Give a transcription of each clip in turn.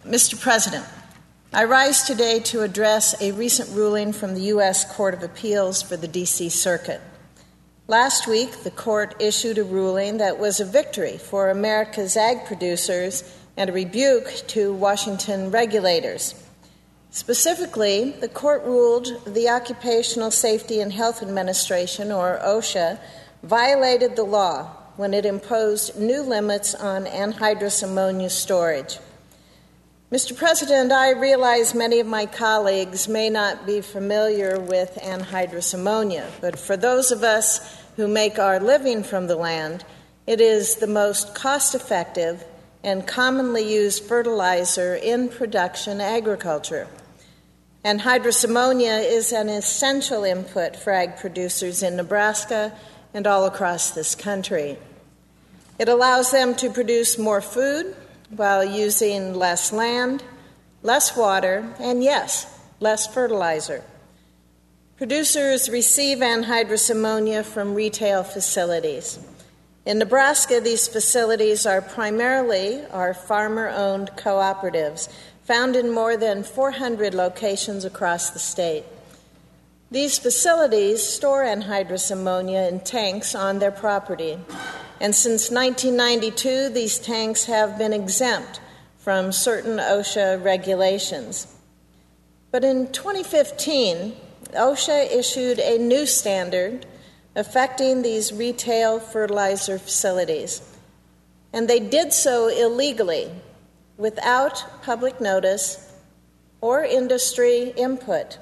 Mr. President, I rise today to address a recent ruling from the U.S. Court of Appeals for the D.C. Circuit. Last week, the court issued a ruling that was a victory for America's ag producers and a rebuke to Washington regulators. Specifically, the court ruled the Occupational Safety and Health Administration, or OSHA, violated the law when it imposed new limits on anhydrous ammonia storage. Mr. President, I realize many of my colleagues may not be familiar with anhydrous ammonia, but for those of us who make our living from the land, it is the most cost-effective and commonly used fertilizer in production agriculture. Anhydrous ammonia is an essential input for ag producers in Nebraska and all across this country. It allows them to produce more food while using less land, less water, and yes, less fertilizer. Producers receive anhydrous ammonia from retail facilities. In Nebraska, these facilities are primarily our farmer-owned cooperatives, found in more than 400 locations across the state. These facilities store anhydrous ammonia in tanks on their property, and since 1992, these tanks have been exempt from certain OSHA regulations. But in 2015, OSHA issued a new standard affecting these retail fertilizer facilities, and they did so illegally, without public notice or industry input.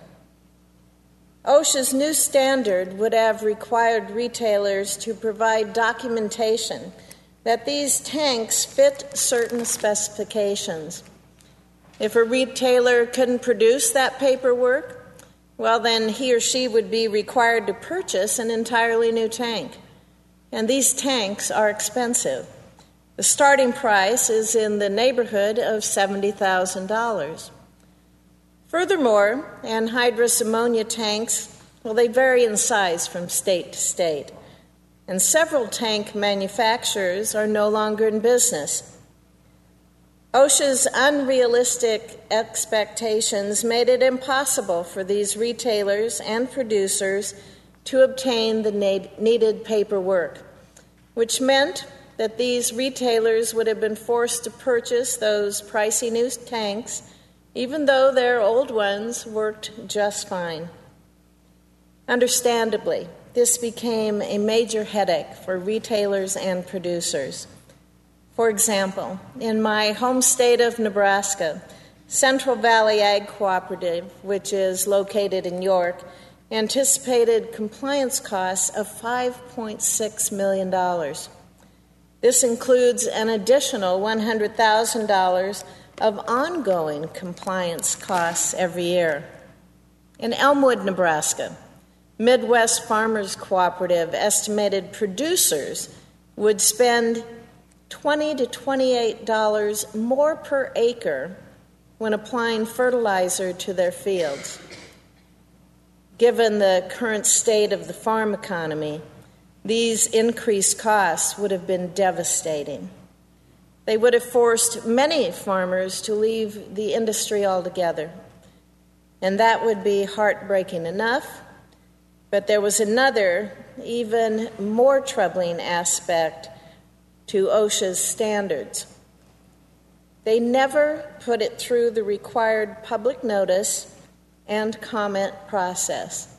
OSHA's new standard would have required retailers to provide documentation that these tanks fit certain specifications. If a retailer couldn't produce that paperwork, well, then he or she would be required to purchase an entirely new tank. And these tanks are expensive. The starting price is in the neighborhood of $70,000. Furthermore, anhydrous ammonia tanks, well, they vary in size from state to state, and several tank manufacturers are no longer in business. OSHA's unrealistic expectations made it impossible for these retailers and producers to obtain the needed paperwork, which meant that these retailers would have been forced to purchase those pricey new tanks even though their old ones worked just fine. Understandably, this became a major headache for retailers and producers. For example, in my home state of Nebraska, Central Valley Ag Cooperative, which is located in York, anticipated compliance costs of $5.6 million. This includes an additional $100,000 of ongoing compliance costs every year. In Elmwood, Nebraska, Midwest Farmers Cooperative estimated producers would spend $20 to $28 more per acre when applying fertilizer to their fields. Given the current state of the farm economy, these increased costs would have been devastating. They would have forced many farmers to leave the industry altogether, and that would be heartbreaking enough. But there was another, even more troubling aspect to OSHA's standards. They never put it through the required public notice and comment process.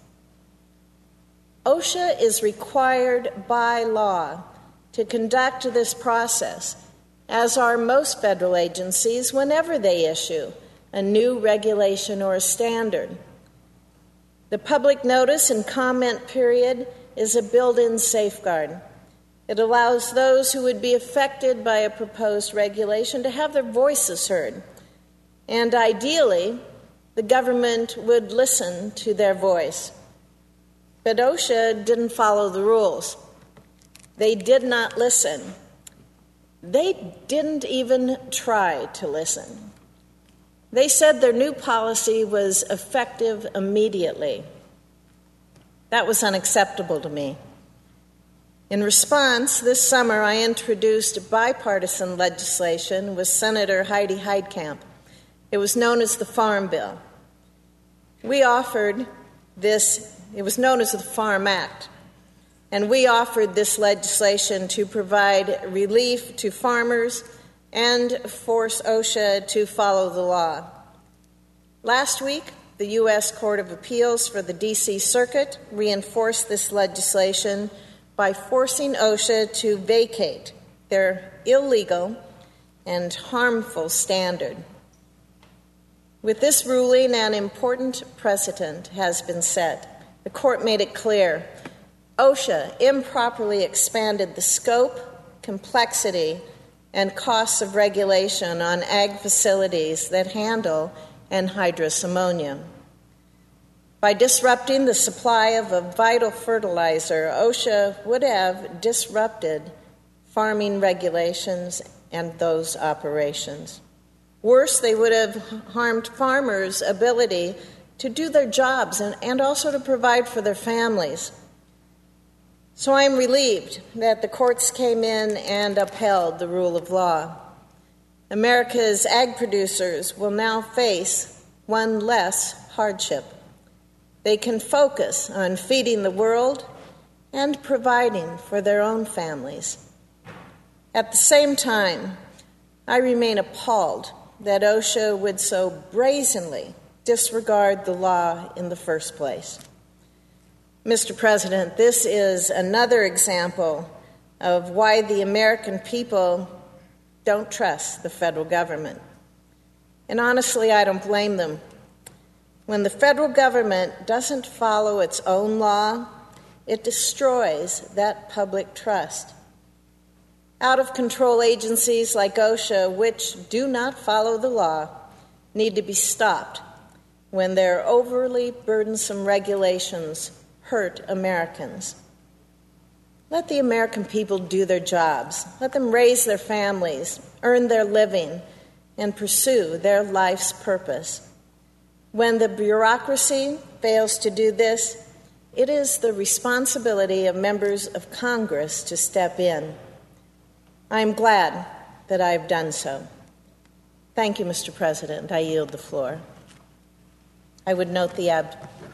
OSHA is required by law to conduct this process, as are most federal agencies whenever they issue a new regulation or a standard. The public notice and comment period is a built-in safeguard. It allows those who would be affected by a proposed regulation to have their voices heard, and ideally, the government would listen to their voice. But OSHA didn't follow the rules. They did not listen. They didn't even try to listen. They said their new policy was effective immediately. That was unacceptable to me. In response, this summer I introduced bipartisan legislation with Senator Heidi Heitkamp It was known as the Farm Bill. We offered this, it was known as the Farm Act, and we offered this legislation to provide relief to farmers and force OSHA to follow the law. Last week, the U.S. Court of Appeals for the D.C. Circuit reinforced this legislation by forcing OSHA to vacate their illegal and harmful standard. With this ruling, an important precedent has been set. The court made it clear OSHA improperly expanded the scope, complexity, and costs of regulation on ag facilities that handle anhydrous ammonia. By disrupting the supply of a vital fertilizer, OSHA would have disrupted farming regulations and those operations. Worse, they would have harmed farmers' ability to do their jobs and also to provide for their families. So I'm relieved that the courts came in and upheld the rule of law. America's ag producers will now face one less hardship. They can focus on feeding the world and providing for their own families. At the same time, I remain appalled that OSHA would so brazenly disregard the law in the first place. Mr. President, this is another example of why the American people don't trust the federal government. And honestly, I don't blame them. When the federal government doesn't follow its own law, it destroys that public trust. Out-of-control agencies like OSHA, which do not follow the law, need to be stopped when their overly burdensome regulations hurt Americans. Let the American people do their jobs. Let them raise their families, earn their living, and pursue their life's purpose. When the bureaucracy fails to do this, it is the responsibility of members of Congress to step in. I am glad that I have done so. Thank you, Mr. President. I yield the floor. I would note the